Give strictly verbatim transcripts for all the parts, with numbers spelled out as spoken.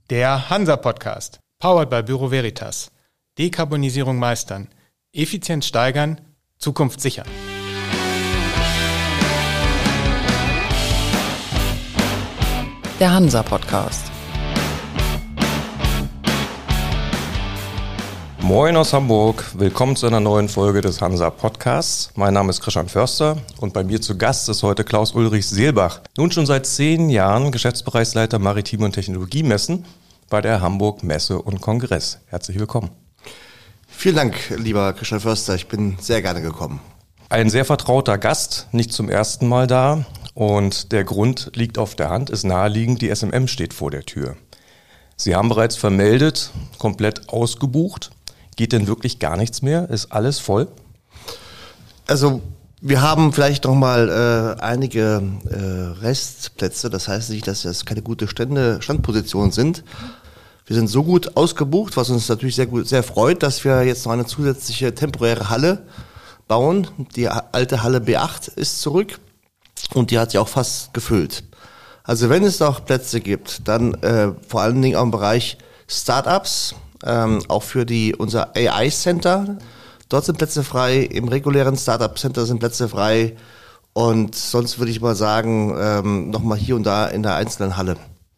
Der Hansa-Podcast, powered by Bureau Veritas. Dekarbonisierung meistern, Effizienz steigern, Zukunft sichern. Der Hansa-Podcast. Moin aus Hamburg, willkommen zu einer neuen Folge des Hansa-Podcasts. Mein Name ist Christian Förster und bei mir zu Gast ist heute Klaus-Ulrich Seelbach. Nun schon seit zehn Jahren Geschäftsbereichsleiter Maritime und Technologiemessen bei der Hamburg Messe und Kongress. Herzlich willkommen. Vielen Dank, lieber Christian Förster, ich bin sehr gerne gekommen. Ein sehr vertrauter Gast, nicht zum ersten Mal da und der Grund liegt auf der Hand, ist naheliegend, die S M M steht vor der Tür. Sie haben bereits vermeldet, komplett ausgebucht. Geht denn wirklich gar nichts mehr? Ist alles voll? Also wir haben vielleicht noch mal äh, einige äh, Restplätze. Das heißt nicht, dass das keine gute Stände, Standpositionen sind. Wir sind so gut ausgebucht, was uns natürlich sehr gut, sehr freut, dass wir jetzt noch eine zusätzliche temporäre Halle bauen. Die alte Halle B acht ist zurück und die hat sich auch fast gefüllt. Also wenn es noch Plätze gibt, dann äh, vor allen Dingen auch im Bereich Startups. Ähm, auch für die unser A I-Center. Dort sind Plätze frei, im regulären Startup-Center sind Plätze frei und sonst würde ich mal sagen, ähm, nochmal hier und da in der einzelnen Halle.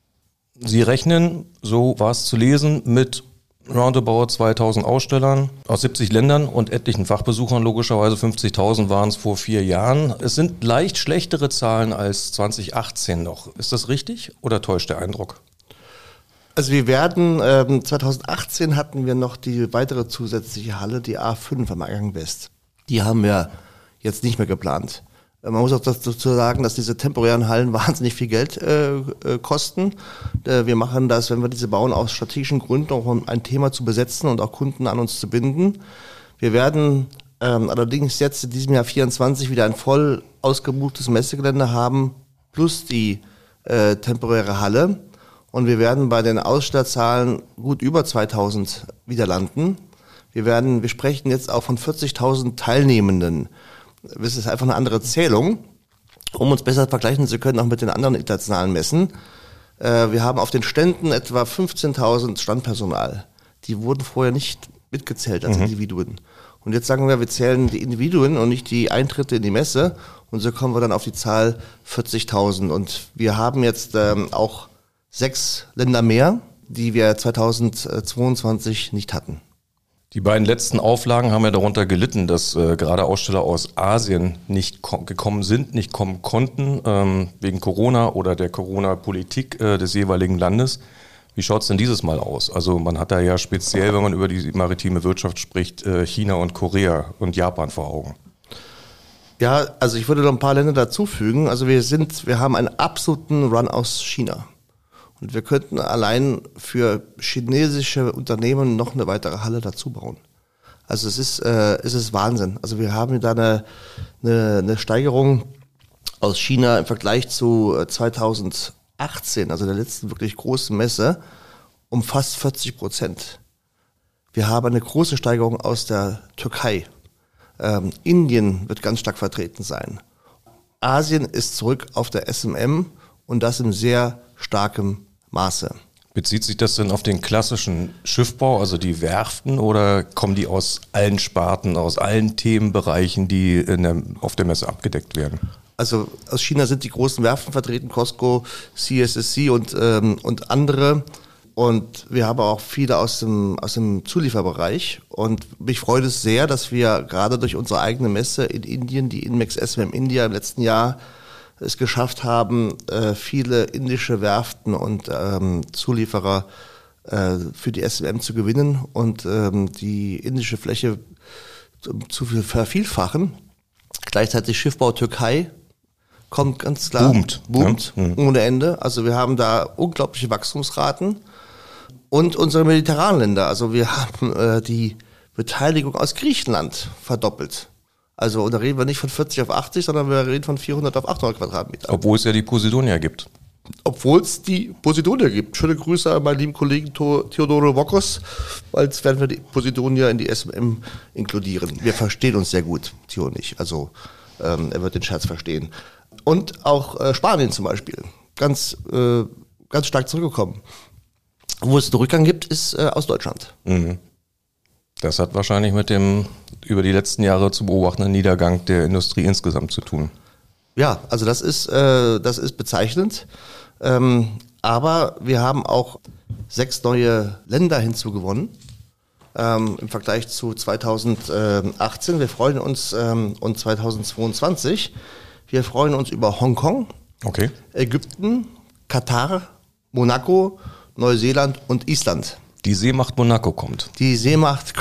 Sie rechnen, so war es zu lesen, mit roundabout zweitausend Ausstellern aus siebzig Ländern und etlichen Fachbesuchern, logischerweise fünfzigtausend waren es vor vier Jahren. Es sind leicht schlechtere Zahlen als zwanzig achtzehn noch. Ist das richtig oder täuscht der Eindruck? Also wir werden, ähm, zwanzig achtzehn hatten wir noch die weitere zusätzliche Halle, die A fünf am Eingang West. Die haben wir jetzt nicht mehr geplant. Äh, man muss auch dazu sagen, dass diese temporären Hallen wahnsinnig viel Geld äh, äh, kosten. Äh, wir machen das, wenn wir diese bauen, aus strategischen Gründen, auch um ein Thema zu besetzen und auch Kunden an uns zu binden. Wir werden ähm, allerdings jetzt in diesem Jahr vierundzwanzig wieder ein voll ausgebuchtes Messegelände haben, plus die äh, temporäre Halle. Und wir werden bei den Ausstellerzahlen gut über zweitausend wieder landen. Wir werden, wir sprechen jetzt auch von vierzigtausend Teilnehmenden. Das ist einfach eine andere Zählung, um uns besser vergleichen zu können, auch mit den anderen internationalen Messen. Wir haben auf den Ständen etwa fünfzehntausend Standpersonal. Die wurden vorher nicht mitgezählt als mhm. Individuen. Und jetzt sagen wir, wir zählen die Individuen und nicht die Eintritte in die Messe. Und so kommen wir dann auf die Zahl vierzigtausend. Und wir haben jetzt ähm, auch sechs Länder mehr, die wir zweitausendzweiundzwanzig nicht hatten. Die beiden letzten Auflagen haben ja darunter gelitten, dass äh, gerade Aussteller aus Asien nicht ko- gekommen sind, nicht kommen konnten, ähm, wegen Corona oder der Corona-Politik äh, des jeweiligen Landes. Wie schaut es denn dieses Mal aus? Also man hat da ja speziell, wenn man über die maritime Wirtschaft spricht, äh, China und Korea und Japan vor Augen. Ja, also ich würde noch ein paar Länder dazufügen. Also wir sind, wir haben einen absoluten Run aus China. Und wir könnten allein für chinesische Unternehmen noch eine weitere Halle dazu bauen. Also es ist, äh, es ist Wahnsinn. Also wir haben da eine, eine, eine Steigerung aus China im Vergleich zu zweitausendachtzehn, also der letzten wirklich großen Messe, um fast vierzig Prozent. Wir haben eine große Steigerung aus der Türkei. Ähm, Indien wird ganz stark vertreten sein. Asien ist zurück auf der S M M und das in sehr starkem Maße. Bezieht sich das denn auf den klassischen Schiffbau, also die Werften, oder kommen die aus allen Sparten, aus allen Themenbereichen, die in der, auf der Messe abgedeckt werden? Also aus China sind die großen Werften vertreten, COSCO, C S S C und, ähm, und andere. Und wir haben auch viele aus dem, aus dem Zulieferbereich. Und mich freut es sehr, dass wir gerade durch unsere eigene Messe in Indien, die Inmex S M M India im letzten Jahr, es geschafft haben, äh, viele indische Werften und ähm, Zulieferer äh, für die S M M zu gewinnen und ähm, die indische Fläche zu vervielfachen. Gleichzeitig Schiffbau Türkei kommt ganz klar. Boomt. Boomt, ja. ohne Ende. Also wir haben da unglaubliche Wachstumsraten. Und unsere mediterranen Länder, also wir haben äh, die Beteiligung aus Griechenland verdoppelt. Also da reden wir nicht von vierzig auf achtzig, sondern wir reden von vierhundert auf achthundert Quadratmeter. Obwohl es ja die Posidonia gibt. Obwohl es die Posidonia gibt. Schöne Grüße an meinen lieben Kollegen Theodoro Wokos, weil jetzt werden wir die Posidonia in die S M M inkludieren. Wir verstehen uns sehr gut, Theo und ich. Also ähm, er wird den Scherz verstehen. Und auch äh, Spanien zum Beispiel, ganz, äh, ganz stark zurückgekommen. Wo es einen Rückgang gibt, ist äh, aus Deutschland. Mhm. Das hat wahrscheinlich mit dem über die letzten Jahre zu beobachtenden Niedergang der Industrie insgesamt zu tun. Ja, also das ist, äh, das ist bezeichnend. Ähm, aber wir haben auch sechs neue Länder hinzugewonnen ähm, im Vergleich zu zweitausendachtzehn. Wir freuen uns ähm, und zweitausendzweiundzwanzig. Wir freuen uns über Hongkong, okay. Ägypten, Katar, Monaco, Neuseeland und Island. Die Seemacht Monaco kommt. Die Seemacht,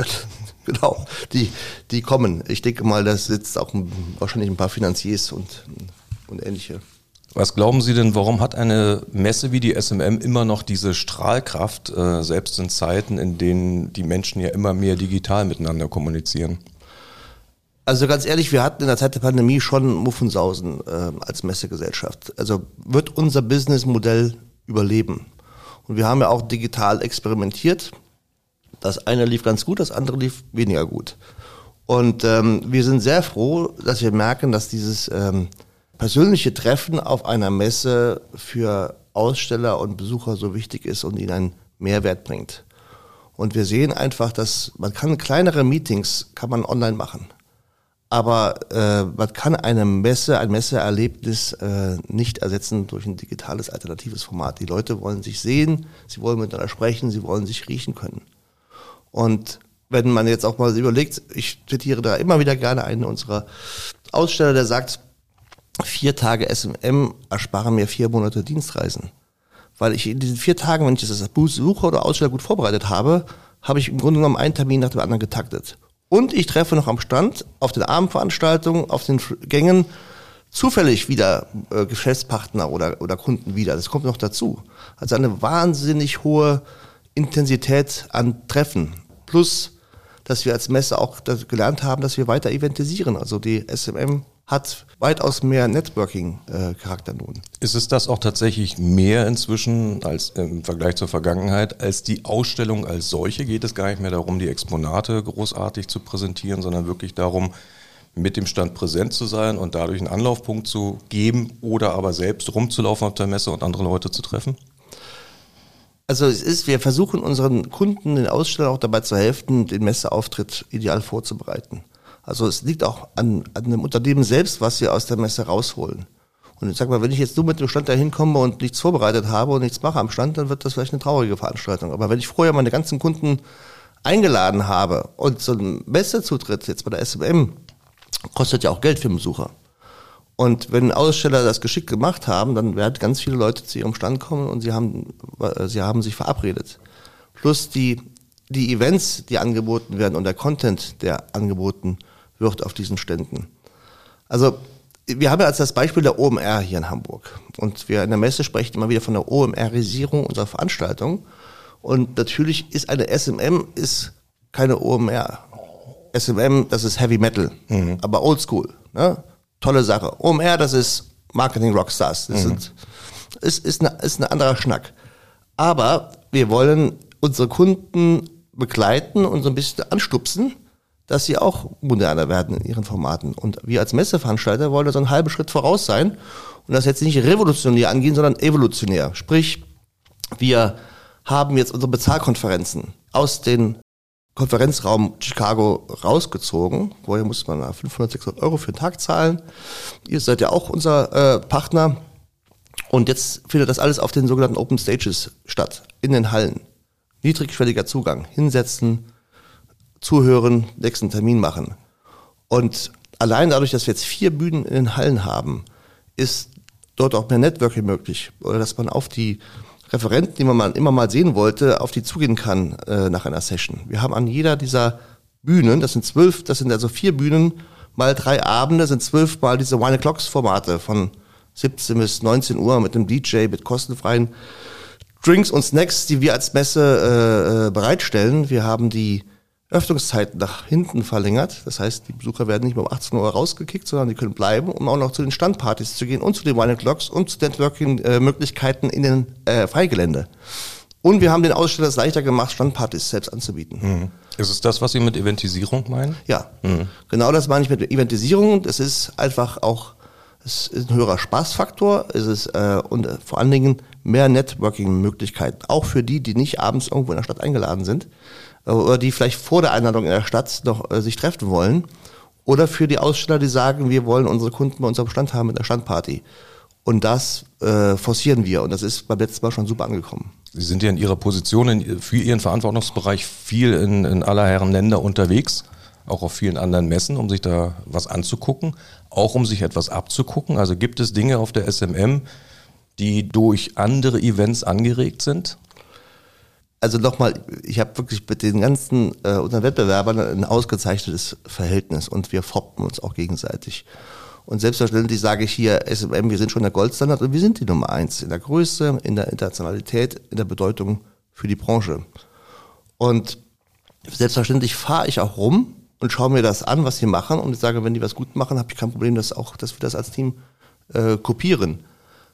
genau, die, die kommen. Ich denke mal, da sitzt auch ein, wahrscheinlich ein paar Finanziers und, und ähnliche. Was glauben Sie denn, warum hat eine Messe wie die S M M immer noch diese Strahlkraft, äh, selbst in Zeiten, in denen die Menschen ja immer mehr digital miteinander kommunizieren? Also ganz ehrlich, wir hatten in der Zeit der Pandemie schon Muffensausen äh, als Messegesellschaft. Also wird unser Businessmodell überleben? Und wir haben ja auch digital experimentiert. Das eine lief ganz gut, das andere lief weniger gut. Und ähm, wir sind sehr froh, dass wir merken, dass dieses ähm, persönliche Treffen auf einer Messe für Aussteller und Besucher so wichtig ist und ihnen einen Mehrwert bringt. Und wir sehen einfach, dass man kann kleinere Meetings kann man online machen. Aber äh, man kann eine Messe, ein Messeerlebnis äh, nicht ersetzen durch ein digitales alternatives Format. Die Leute wollen sich sehen, sie wollen miteinander sprechen, sie wollen sich riechen können. Und wenn man jetzt auch mal überlegt, ich zitiere da immer wieder gerne einen unserer Aussteller, der sagt, vier Tage S M M ersparen mir vier Monate Dienstreisen. Weil ich in diesen vier Tagen, wenn ich das Besucher oder Aussteller gut vorbereitet habe, habe ich im Grunde genommen einen Termin nach dem anderen getaktet. Und ich treffe noch am Stand, auf den Abendveranstaltungen, auf den Gängen zufällig wieder äh, Geschäftspartner oder, oder Kunden wieder. Das kommt noch dazu. Also eine wahnsinnig hohe Intensität an Treffen. Plus, dass wir als Messe auch gelernt haben, dass wir weiter eventisieren. Also die S M M hat weitaus mehr Networking-Charakter nun. Ist es das auch tatsächlich mehr inzwischen als im Vergleich zur Vergangenheit als die Ausstellung als solche? Geht es gar nicht mehr darum, die Exponate großartig zu präsentieren, sondern wirklich darum, mit dem Stand präsent zu sein und dadurch einen Anlaufpunkt zu geben oder aber selbst rumzulaufen auf der Messe und andere Leute zu treffen? Also es ist, wir versuchen unseren Kunden, den Ausstellern auch dabei zu helfen, den Messeauftritt ideal vorzubereiten. Also es liegt auch an, an dem Unternehmen selbst, was wir aus der Messe rausholen. Und ich sag mal, wenn ich jetzt nur mit dem Stand da hinkomme und nichts vorbereitet habe und nichts mache am Stand, dann wird das vielleicht eine traurige Veranstaltung. Aber wenn ich vorher meine ganzen Kunden eingeladen habe und so ein Messezutritt jetzt bei der S M M kostet ja auch Geld für den Besucher. Und wenn Aussteller das geschickt gemacht haben, dann werden ganz viele Leute zu ihrem Stand kommen und sie haben, sie haben sich verabredet. Plus die, die Events, die angeboten werden und der Content, der angeboten wird auf diesen Ständen. Also wir haben ja als das Beispiel der O M R hier in Hamburg. Und wir in der Messe sprechen immer wieder von der O M R-Isierung unserer Veranstaltung. Und natürlich ist eine S M M ist keine O M R. S M M, das ist Heavy Metal, mhm. aber Oldschool. Ne? Tolle Sache. O M R, das ist Marketing Rockstars. Das mhm. sind, ist, ist, eine, ist ein anderer Schnack. Aber wir wollen unsere Kunden begleiten und so ein bisschen anstupsen, dass sie auch moderner werden in ihren Formaten. Und wir als Messeveranstalter wollen da so einen halben Schritt voraus sein und das jetzt nicht revolutionär angehen, sondern evolutionär. Sprich, wir haben jetzt unsere Bezahlkonferenzen aus dem Konferenzraum Chicago rausgezogen. Vorher musste man fünfhundert, sechshundert Euro für den Tag zahlen. Ihr seid ja auch unser äh, Partner. Und jetzt findet das alles auf den sogenannten Open Stages statt, in den Hallen. Niedrigschwelliger Zugang, hinsetzen, zuhören, nächsten Termin machen. Und allein dadurch, dass wir jetzt vier Bühnen in den Hallen haben, ist dort auch mehr Networking möglich. Oder dass man auf die Referenten, die man mal, immer mal sehen wollte, auf die zugehen kann äh, nach einer Session. Wir haben an jeder dieser Bühnen, das sind zwölf, das sind also vier Bühnen, mal drei Abende, sind zwölf mal diese Wine O'Clocks Formate von siebzehn bis neunzehn Uhr mit dem D J, mit kostenfreien Drinks und Snacks, die wir als Messe äh, bereitstellen. Wir haben die Öffnungszeiten nach hinten verlängert. Das heißt, die Besucher werden nicht mehr um achtzehn Uhr rausgekickt, sondern die können bleiben, um auch noch zu den Standpartys zu gehen und zu den Wine O'Clocks und zu Networking-Möglichkeiten in den äh, Freigelände. Und wir haben den Ausstellern es leichter gemacht, Standpartys selbst anzubieten. Mhm. Ist es das, was Sie mit Eventisierung meinen? Ja, mhm. Genau das meine ich mit Eventisierung. Es ist einfach auch, es ist ein höherer Spaßfaktor. Es ist äh, und äh, vor allen Dingen mehr Networking-Möglichkeiten, auch für die, die nicht abends irgendwo in der Stadt eingeladen sind oder die vielleicht vor der Einladung in der Stadt noch äh, sich treffen wollen oder für die Aussteller, die sagen, wir wollen unsere Kunden bei unserem Stand haben mit einer Standparty. Und das äh, forcieren wir und das ist beim letzten Mal schon super angekommen. Sie sind ja in Ihrer Position in, für Ihren Verantwortungsbereich viel in, in aller Herren Länder unterwegs, auch auf vielen anderen Messen, um sich da was anzugucken, auch um sich etwas abzugucken. Also gibt es Dinge auf der S M M, die durch andere Events angeregt sind? Also nochmal, ich habe wirklich mit den ganzen äh, unseren Wettbewerbern ein ausgezeichnetes Verhältnis und wir foppen uns auch gegenseitig. Und selbstverständlich sage ich hier, S M M, wir sind schon der Goldstandard und wir sind die Nummer eins in der Größe, in der Internationalität, in der Bedeutung für die Branche. Und selbstverständlich fahre ich auch rum und schaue mir das an, was sie machen und ich sage, wenn die was gut machen, habe ich kein Problem, dass auch, dass wir das als Team äh, kopieren.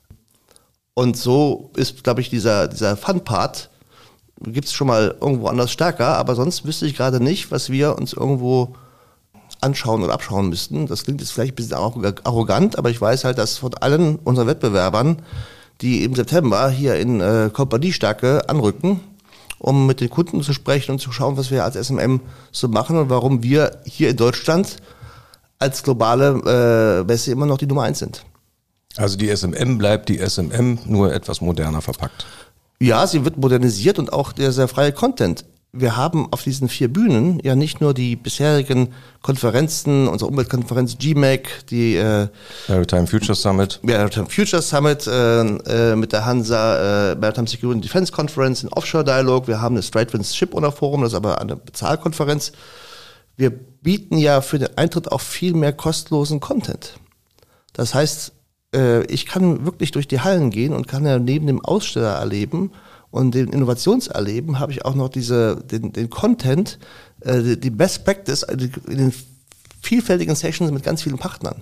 Und so ist, glaube ich, dieser, dieser Fun-Part, gibt es schon mal irgendwo anders stärker, aber sonst wüsste ich gerade nicht, was wir uns irgendwo anschauen oder abschauen müssten. Das klingt jetzt vielleicht ein bisschen arrogant, aber ich weiß halt, dass von allen unseren Wettbewerbern, die im September hier in äh, Kompaniestärke anrücken, um mit den Kunden zu sprechen und zu schauen, was wir als S M M so machen und warum wir hier in Deutschland als globale äh, Messe immer noch die Nummer eins sind. Also die S M M bleibt die S M M, nur etwas moderner verpackt. Ja, sie wird modernisiert und auch der sehr freie Content. Wir haben auf diesen vier Bühnen ja nicht nur die bisherigen Konferenzen, unsere Umweltkonferenz G M A C, die äh, Maritime Future Summit, Maritime Future Summit äh, äh, mit der Hansa äh, Maritime Security and Defense Conference, ein Offshore Dialog. Wir haben das StraightWinds Ship Owner Forum, das ist aber eine Bezahlkonferenz. Wir bieten ja für den Eintritt auch viel mehr kostenlosen Content. Das heißt, äh, ich kann wirklich durch die Hallen gehen und kann ja neben dem Aussteller erleben und den Innovationserleben habe ich auch noch diese, den, den Content, äh, die Best Practice in den vielfältigen Sessions mit ganz vielen Partnern.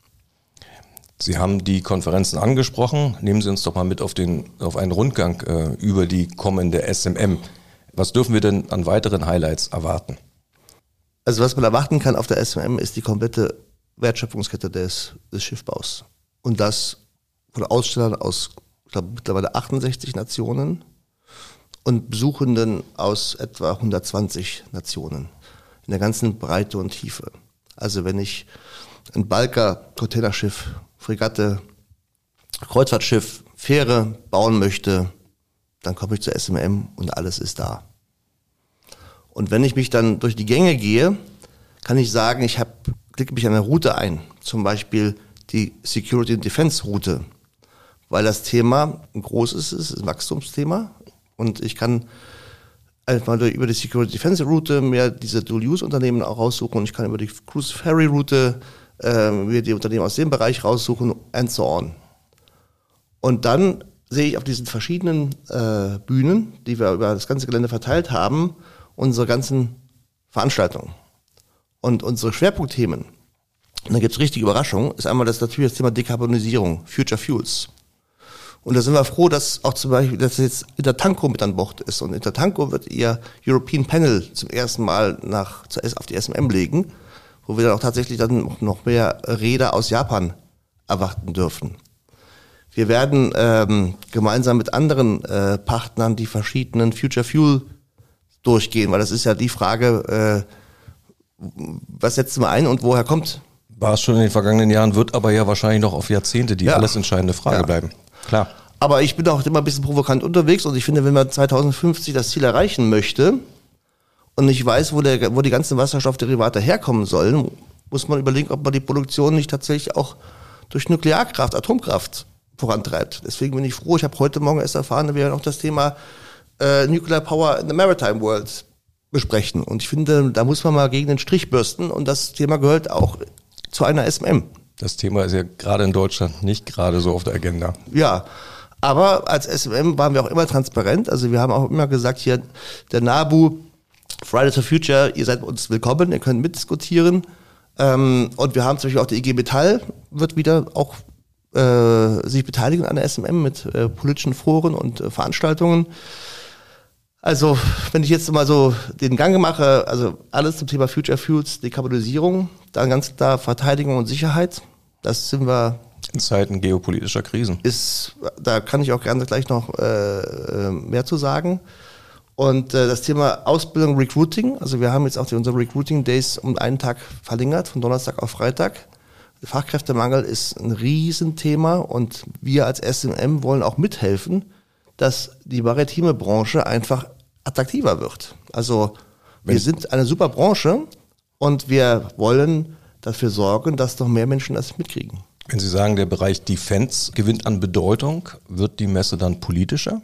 Sie haben die Konferenzen angesprochen. Nehmen Sie uns doch mal mit auf den, auf einen Rundgang äh, über die kommende S M M. Was dürfen wir denn an weiteren Highlights erwarten? Also was man erwarten kann auf der S M M ist die komplette Wertschöpfungskette des, des Schiffbaus. Und das von Ausstellern aus, ich glaube, mittlerweile achtundsechzig Nationen und Besuchenden aus etwa hundertzwanzig Nationen in der ganzen Breite und Tiefe. Also wenn ich ein Balker, Containerschiff, Fregatte, Kreuzfahrtschiff, Fähre bauen möchte, dann komme ich zur S M M und alles ist da. Und wenn ich mich dann durch die Gänge gehe, kann ich sagen, ich hab, klicke mich an eine Route ein, zum Beispiel die Security and Defense Route, weil das Thema ein großes ist, ist ein Wachstumsthema und ich kann einfach über die Security Defense Route mir diese Dual-Use-Unternehmen auch raussuchen und ich kann über die Cruise Ferry Route äh, mir die Unternehmen aus dem Bereich raussuchen and so on. Und dann sehe ich auf diesen verschiedenen äh, Bühnen, die wir über das ganze Gelände verteilt haben, unsere ganzen Veranstaltungen und unsere Schwerpunktthemen. Und da gibt es richtige Überraschungen, ist einmal das natürlich das Thema Dekarbonisierung, Future Fuels. Und da sind wir froh, dass auch zum Beispiel, dass jetzt Intertanko mit an Bord ist. Und Intertanko wird ihr European Panel zum ersten Mal nach, auf die S M M legen, wo wir dann auch tatsächlich dann noch mehr Räder aus Japan erwarten dürfen. Wir werden ähm, gemeinsam mit anderen äh, Partnern die verschiedenen Future Fuel durchgehen, weil das ist ja die Frage, äh, was setzen wir ein und woher kommt? War es schon in den vergangenen Jahren, wird aber ja wahrscheinlich noch auf Jahrzehnte die ja. alles entscheidende Frage ja. bleiben. Klar. Aber ich bin auch immer ein bisschen provokant unterwegs und ich finde, wenn man zweitausendfünfzig das Ziel erreichen möchte und nicht weiß, wo, der, wo die ganzen Wasserstoffderivate herkommen sollen, muss man überlegen, ob man die Produktion nicht tatsächlich auch durch Nuklearkraft, Atomkraft vorantreibt. Deswegen bin ich froh, ich habe heute Morgen erst erfahren, wir werden auch das Thema äh, Nuclear Power in the Maritime World besprechen. Und ich finde, da muss man mal gegen den Strich bürsten und das Thema gehört auch zu einer S M M. Das Thema ist ja gerade in Deutschland nicht gerade so auf der Agenda. Ja, aber als S M M waren wir auch immer transparent. Also wir haben auch immer gesagt, hier der NABU, Fridays for Future, ihr seid bei uns willkommen, ihr könnt mitdiskutieren. Ähm, und wir haben zum Beispiel auch die I G Metall, wird wieder auch äh, sich beteiligen an der S M M mit äh, politischen Foren und äh, Veranstaltungen. Also, wenn ich jetzt mal so den Gang mache, also alles zum Thema Future Fuels, Dekarbonisierung, dann ganz klar Verteidigung und Sicherheit. Das sind wir In Zeiten geopolitischer Krisen. Ist, da kann ich auch gerne gleich noch äh, mehr zu sagen. Und äh, das Thema Ausbildung, Recruiting, also wir haben jetzt auch die, unsere Recruiting Days um einen Tag verlängert, von Donnerstag auf Freitag. Fachkräftemangel ist ein Riesenthema und wir als S M M wollen auch mithelfen, dass die maritime Branche einfach attraktiver wird. Also wir Wenn sind eine super Branche und wir wollen dafür sorgen, dass noch mehr Menschen das mitkriegen. Wenn Sie sagen, der Bereich Defense gewinnt an Bedeutung, wird die Messe dann politischer?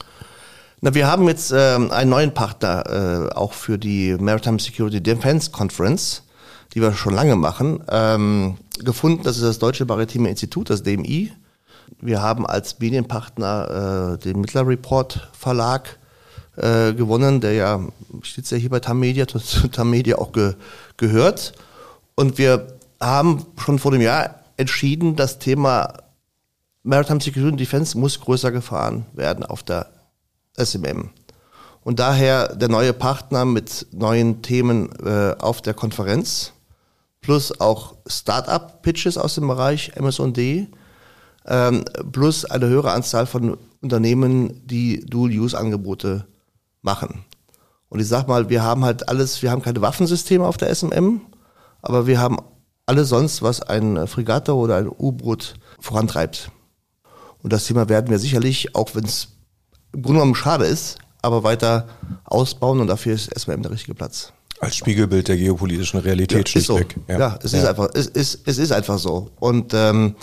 Na, wir haben jetzt äh, einen neuen Partner äh, auch für die Maritime Security Defense Conference, die wir schon lange machen, ähm, gefunden. Das ist das Deutsche Maritime Institut, das D M I. Wir haben als Medienpartner äh, den Mittler Report Verlag äh, gewonnen, der ja, steht ja hier bei Tamedia, zu Tamedia auch ge, gehört. Und wir haben schon vor dem Jahr entschieden, das Thema Maritime Security Defense muss größer gefahren werden auf der S M M. Und daher der neue Partner mit neuen Themen äh, auf der Konferenz, plus auch Start-up-Pitches aus dem Bereich M S und D, ähm, plus eine höhere Anzahl von Unternehmen, die Dual-Use-Angebote machen. Und ich sag mal, wir haben halt alles, wir haben keine Waffensysteme auf der S M M, aber wir haben alles sonst, was ein Fregatte oder ein U-Boot vorantreibt. Und das Thema werden wir sicherlich, auch wenn es im Grunde genommen schade ist, aber weiter ausbauen und dafür ist S M M der richtige Platz. Als Spiegelbild der geopolitischen Realität ja, schlichtweg. So. Ja. ja, es ja. ist einfach, es ist, es ist einfach so. Und ähm,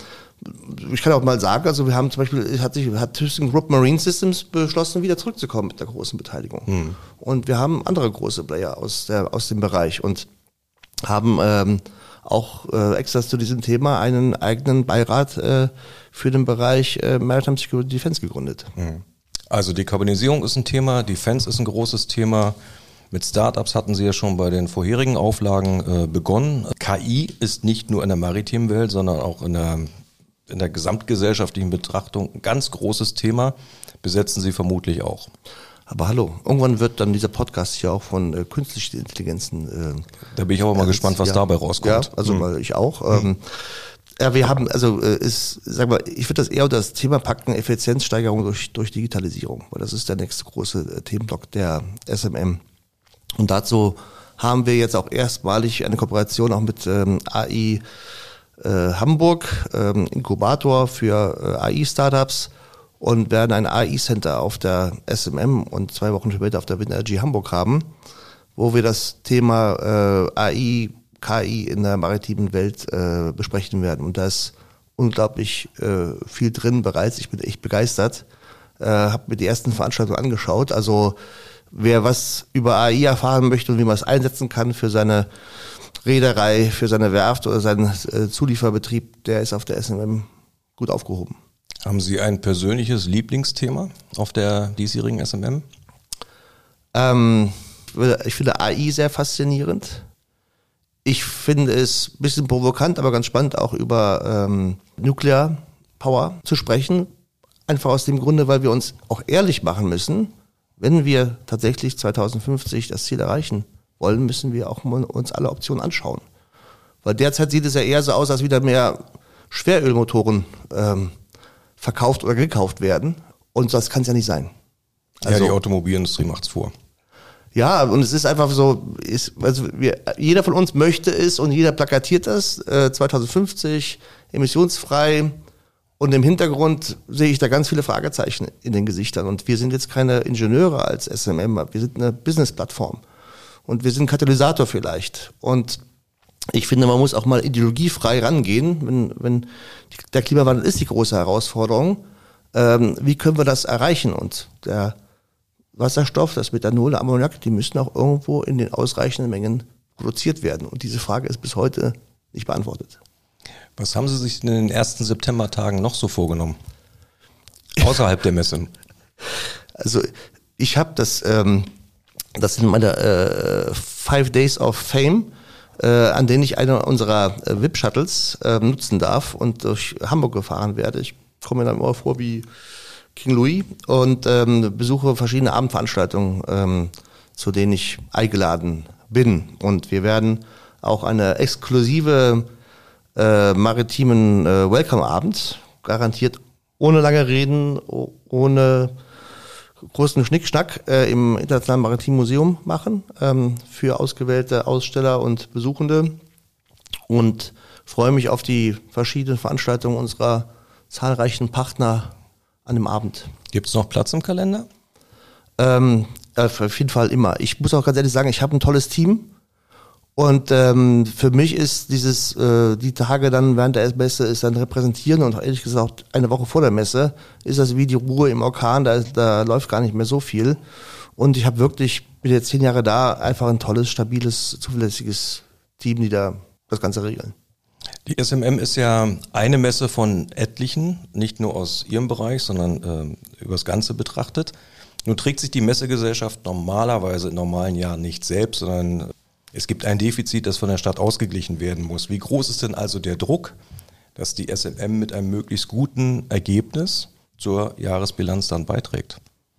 ich kann auch mal sagen, also wir haben zum Beispiel, hat sich, hat ThyssenKrupp Marine Systems beschlossen, wieder zurückzukommen mit der großen Beteiligung. Hm. Und wir haben andere große Player aus der, aus dem Bereich und haben ähm, auch äh, extra zu diesem Thema einen eigenen Beirat äh, für den Bereich äh, Maritime Security Defense gegründet. Hm. Also Dekarbonisierung ist ein Thema, Defense ist ein großes Thema. Mit Startups hatten Sie ja schon bei den vorherigen Auflagen äh, begonnen. K I ist nicht nur in der maritimen Welt, sondern auch in der, in der gesamtgesellschaftlichen Betrachtung ein ganz großes Thema. Besetzen Sie vermutlich auch. Aber hallo, irgendwann wird dann dieser Podcast hier auch von äh, künstlichen Intelligenzen. Äh, da bin ich aber mal gespannt, was ja, dabei rauskommt. Ja, also mhm. ich auch. Mhm. Ähm, Ja, wir haben, also ist, sag mal, ich würde das eher unter das Thema packen, Effizienzsteigerung durch, durch Digitalisierung, weil das ist der nächste große Themenblock der S M M. Und dazu haben wir jetzt auch erstmalig eine Kooperation auch mit ähm, A I äh, Hamburg, ähm, Inkubator für äh, A I-Startups und werden ein A I-Center auf der S M M und zwei Wochen später auf der WindEnergy Hamburg haben, wo wir das Thema äh, A I K I in der maritimen Welt äh, besprechen werden. Und da ist unglaublich äh, viel drin bereits. Ich bin echt begeistert. Äh, habe mir die ersten Veranstaltungen angeschaut. Also wer was über A I erfahren möchte und wie man es einsetzen kann für seine Reederei, für seine Werft oder seinen äh, Zulieferbetrieb, der ist auf der S M M gut aufgehoben. Haben Sie ein persönliches Lieblingsthema auf der diesjährigen S M M? Ähm, ich finde A I sehr faszinierend. Ich finde es ein bisschen provokant, aber ganz spannend, auch über ähm, Nuclear Power zu sprechen. Einfach aus dem Grunde, weil wir uns auch ehrlich machen müssen. Wenn wir tatsächlich zweitausendfünfzig das Ziel erreichen wollen, müssen wir auch uns alle Optionen anschauen. Weil derzeit sieht es ja eher so aus, als wieder mehr Schwerölmotoren ähm, verkauft oder gekauft werden. Und das kann es ja nicht sein. Also, ja, die Automobilindustrie macht's vor. Ja, und es ist einfach so, ist, also wir, jeder von uns möchte es und jeder plakatiert das, äh, zweitausendfünfzig, emissionsfrei, und im Hintergrund sehe ich da ganz viele Fragezeichen in den Gesichtern. Und wir sind jetzt keine Ingenieure als S M M, wir sind eine Business-Plattform und wir sind Katalysator vielleicht. Und ich finde, man muss auch mal ideologiefrei rangehen, wenn, wenn der Klimawandel ist die große Herausforderung. Ähm, wie können wir das erreichen? Und der Wasserstoff, das Methanol, der Ammoniak, die müssen auch irgendwo in den ausreichenden Mengen produziert werden. Und diese Frage ist bis heute nicht beantwortet. Was haben Sie sich in den ersten Septembertagen noch so vorgenommen? Außerhalb der Messe? Also ich habe das, ähm, das sind meine äh, Five Days of Fame, äh, an denen ich eine unserer äh, V I P-Shuttles äh, nutzen darf und durch Hamburg gefahren werde. Ich komme mir dann immer vor wie King Louis und ähm, besuche verschiedene Abendveranstaltungen, ähm, zu denen ich eingeladen bin. Und wir werden auch eine exklusive äh, maritimen äh, Welcome-Abend, garantiert ohne lange Reden, ohne großen Schnickschnack äh, im Internationalen Maritimen Museum machen ähm, für ausgewählte Aussteller und Besuchende und freue mich auf die verschiedenen Veranstaltungen unserer zahlreichen Partner an dem Abend. Gibt es noch Platz im Kalender? Ähm, auf jeden Fall immer. Ich muss auch ganz ehrlich sagen, ich habe ein tolles Team. Und ähm, für mich ist dieses, äh, die Tage dann während der Messe ist dann repräsentieren und ehrlich gesagt eine Woche vor der Messe ist das wie die Ruhe im Orkan, da, da läuft gar nicht mehr so viel. Und ich habe wirklich, bin jetzt zehn Jahre da, einfach ein tolles, stabiles, zuverlässiges Team, die da das Ganze regeln. Die S M M ist ja eine Messe von etlichen, nicht nur aus Ihrem Bereich, sondern äh, über das Ganze betrachtet. Nun trägt sich die Messegesellschaft normalerweise in normalen Jahren nicht selbst, sondern es gibt ein Defizit, das von der Stadt ausgeglichen werden muss. Wie groß ist denn also der Druck, dass die S M M mit einem möglichst guten Ergebnis zur Jahresbilanz dann beiträgt?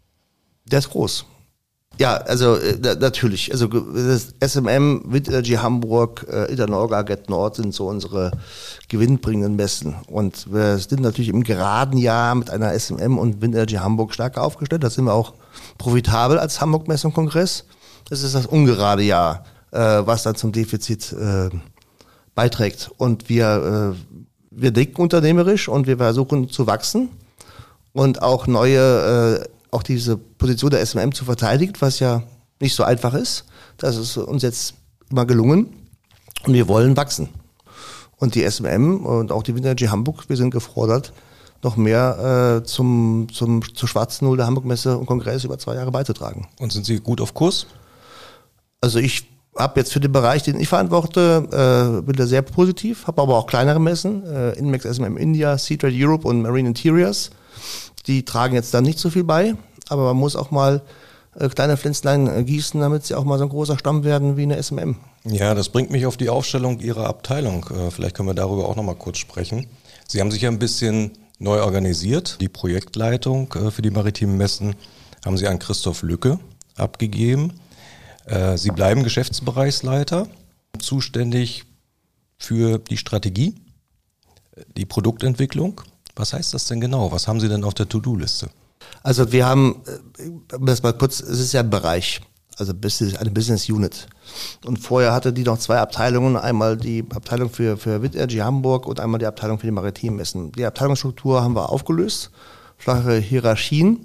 Der ist groß. Ja, also äh, natürlich. Also das S M M, Wind Energy Hamburg, äh, Internorga, Get Nord sind so unsere gewinnbringenden Messen. Und wir sind natürlich im geraden Jahr mit einer S M M und Wind Energy Hamburg stärker aufgestellt. Da sind wir auch profitabel als Hamburg Messe und Kongress. Das ist das ungerade Jahr, äh, was dann zum Defizit äh, beiträgt. Und wir, äh, wir denken unternehmerisch und wir versuchen zu wachsen und auch neue äh, auch diese Position der S M M zu verteidigen, was ja nicht so einfach ist. Das ist uns jetzt immer gelungen und wir wollen wachsen. Und die S M M und auch die Wind Energy Hamburg, wir sind gefordert, noch mehr äh, zum, zum, zur schwarzen Null der Hamburg Messe und Kongress über zwei Jahre beizutragen. Und sind Sie gut auf Kurs? Also ich habe jetzt für den Bereich, den ich verantworte, äh, bin da sehr positiv, habe aber auch kleinere Messen, äh, Inmex S M M India, Seatrade Europe und Marine Interiors. Die tragen jetzt da nicht so viel bei, aber man muss auch mal äh, kleine Pflänzlein äh, gießen, damit sie auch mal so ein großer Stamm werden wie eine S M M. Ja, das bringt mich auf die Aufstellung Ihrer Abteilung. Äh, vielleicht können wir darüber auch nochmal kurz sprechen. Sie haben sich ja ein bisschen neu organisiert. Die Projektleitung äh, für die maritimen Messen haben Sie an Christoph Lücke abgegeben. Äh, Sie bleiben Geschäftsbereichsleiter, zuständig für die Strategie, die Produktentwicklung. Was heißt das denn genau? Was haben Sie denn auf der To-Do-Liste? Also wir haben, das mal kurz, es ist ja ein Bereich, also eine Business Unit. Und vorher hatte die noch zwei Abteilungen, einmal die Abteilung für, für Wind Energy Hamburg und einmal die Abteilung für die maritimen Messen. Die Abteilungsstruktur haben wir aufgelöst, flache Hierarchien.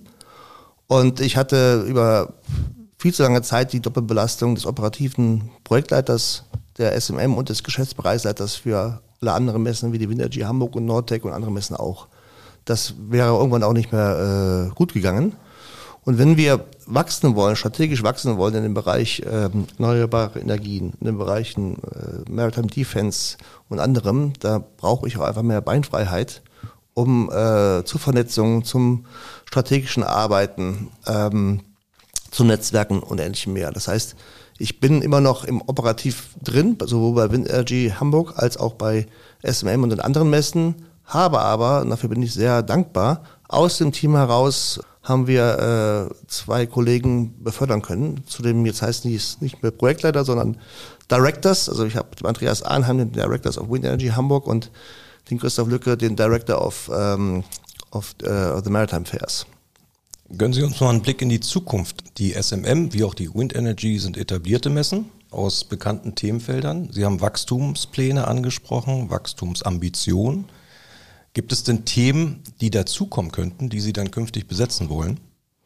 Und ich hatte über viel zu lange Zeit die Doppelbelastung des operativen Projektleiters der S M M und des Geschäftsbereichsleiters für alle anderen Messen wie die Wind Energy Hamburg und Nordtec und andere Messen auch. Das wäre irgendwann auch nicht mehr äh, gut gegangen. Und wenn wir wachsen wollen, strategisch wachsen wollen in dem Bereich äh, erneuerbare Energien, in den Bereichen äh, Maritime Defense und anderem, da brauche ich auch einfach mehr Beinfreiheit, um äh, zur Vernetzung, zum strategischen Arbeiten, ähm, zu Netzwerken und ähnlichem mehr. Das heißt, ich bin immer noch im Operativ drin, sowohl bei Wind Energy Hamburg als auch bei S M M und den anderen Messen, habe aber, und dafür bin ich sehr dankbar, aus dem Team heraus haben wir äh, zwei Kollegen befördern können. Zudem jetzt heißen die nicht mehr Projektleiter, sondern Directors. Also ich habe Andreas Arnheim, den Directors of Wind Energy Hamburg und den Christoph Lücke, den Director of, um, of, uh, of the Maritime Fairs. Gönnen Sie uns mal einen Blick in die Zukunft. Die S M M wie auch die Wind Energy sind etablierte Messen aus bekannten Themenfeldern. Sie haben Wachstumspläne angesprochen, Wachstumsambitionen. Gibt es denn Themen, die dazukommen könnten, die Sie dann künftig besetzen wollen?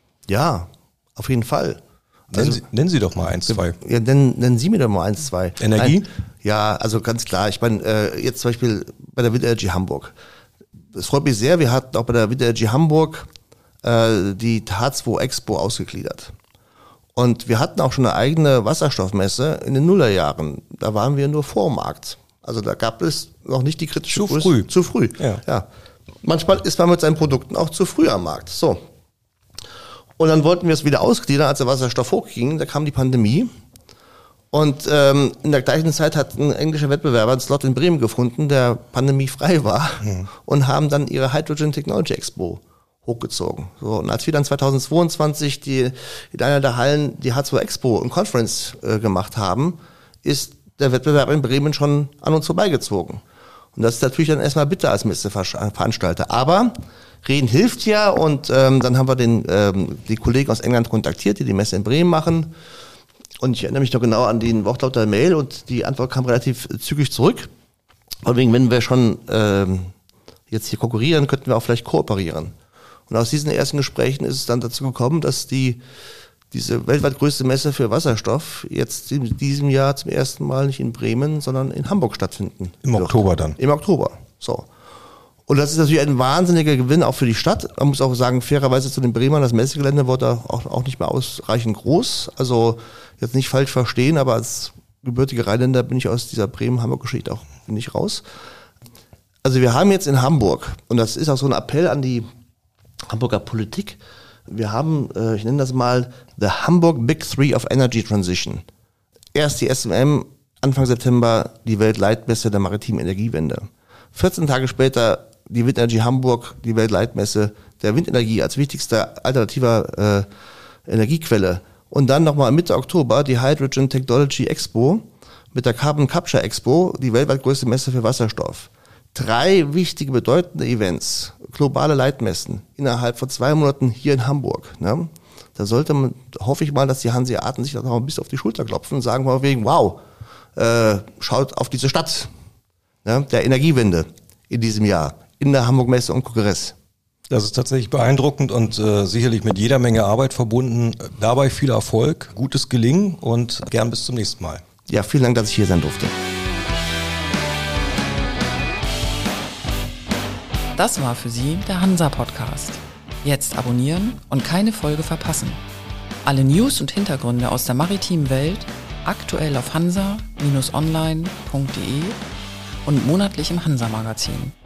Ja, auf jeden Fall. Nennen, also, Sie, nennen Sie doch mal eins, zwei. Ja, nennen, nennen Sie mir doch mal eins, zwei. Energie? Nein, ja, also ganz klar. Ich meine, äh, jetzt zum Beispiel bei der Wind Energy Hamburg. Es freut mich sehr, wir hatten auch bei der Wind Energy Hamburg äh, die H zwei Expo ausgegliedert. Und wir hatten auch schon eine eigene Wasserstoffmesse in den Nullerjahren. Da waren wir nur vor dem Markt. Also da gab es noch nicht die kritische Zu Größe. früh. Zu früh, ja. ja. Manchmal ist man mit seinen Produkten auch zu früh am Markt. So. Und dann wollten wir es wieder ausgliedern, als der Wasserstoff hochging. Da kam die Pandemie. Und ähm, in der gleichen Zeit hat ein englischer Wettbewerber einen Slot in Bremen gefunden, der pandemiefrei war. Mhm. Und haben dann ihre Hydrogen Technology Expo hochgezogen. So, und als wir dann zweitausendzweiundzwanzig die, in einer der Hallen die H zwei Expo und Conference äh, gemacht haben, ist der Wettbewerb in Bremen schon an uns vorbeigezogen. Und das ist natürlich dann erstmal bitter als Messeveranstalter. Aber reden hilft ja und ähm, dann haben wir den ähm, die Kollegen aus England kontaktiert, die die Messe in Bremen machen. Und ich erinnere mich noch genau an den Wortlaut der Mail und die Antwort kam relativ zügig zurück. Von wegen, wenn wir schon ähm, jetzt hier konkurrieren, könnten wir auch vielleicht kooperieren. Und aus diesen ersten Gesprächen ist es dann dazu gekommen, dass die diese weltweit größte Messe für Wasserstoff jetzt in diesem Jahr zum ersten Mal nicht in Bremen, sondern in Hamburg stattfinden. Im wird. Oktober dann. Im Oktober, so. Und das ist natürlich ein wahnsinniger Gewinn auch für die Stadt. Man muss auch sagen, fairerweise zu den Bremern, das Messegelände wurde auch, auch nicht mehr ausreichend groß. Also jetzt nicht falsch verstehen, aber als gebürtiger Rheinländer bin ich aus dieser Bremen-Hamburg-Geschichte auch nicht raus. Also wir haben jetzt in Hamburg, und das ist auch so ein Appell an die Hamburger Politik, wir haben, äh, ich nenne das mal, the Hamburg Big Three of Energy Transition. Erst die S M M, Anfang September die Weltleitmesse der maritimen Energiewende. vierzehn Tage später die Windenergy Hamburg, die Weltleitmesse der Windenergie als wichtigster alternativer äh, Energiequelle. Und dann nochmal Mitte Oktober die Hydrogen Technology Expo mit der Carbon Capture Expo, die weltweit größte Messe für Wasserstoff. Drei wichtige, bedeutende Events, globale Leitmessen, innerhalb von zwei Monaten hier in Hamburg. Ne? Da sollte man, hoffe ich mal, dass die Hanseaten sich da noch ein bisschen auf die Schulter klopfen und sagen mal wegen, wow, äh, schaut auf diese Stadt, ne, der Energiewende in diesem Jahr, in der Hamburg Messe und Kongress. Das ist tatsächlich beeindruckend und äh, sicherlich mit jeder Menge Arbeit verbunden. Dabei viel Erfolg, gutes Gelingen und gern bis zum nächsten Mal. Ja, vielen Dank, dass ich hier sein durfte. Das war für Sie der Hansa-Podcast. Jetzt abonnieren und keine Folge verpassen. Alle News und Hintergründe aus der maritimen Welt aktuell auf hansa Bindestrich online Punkt de und monatlich im Hansa-Magazin.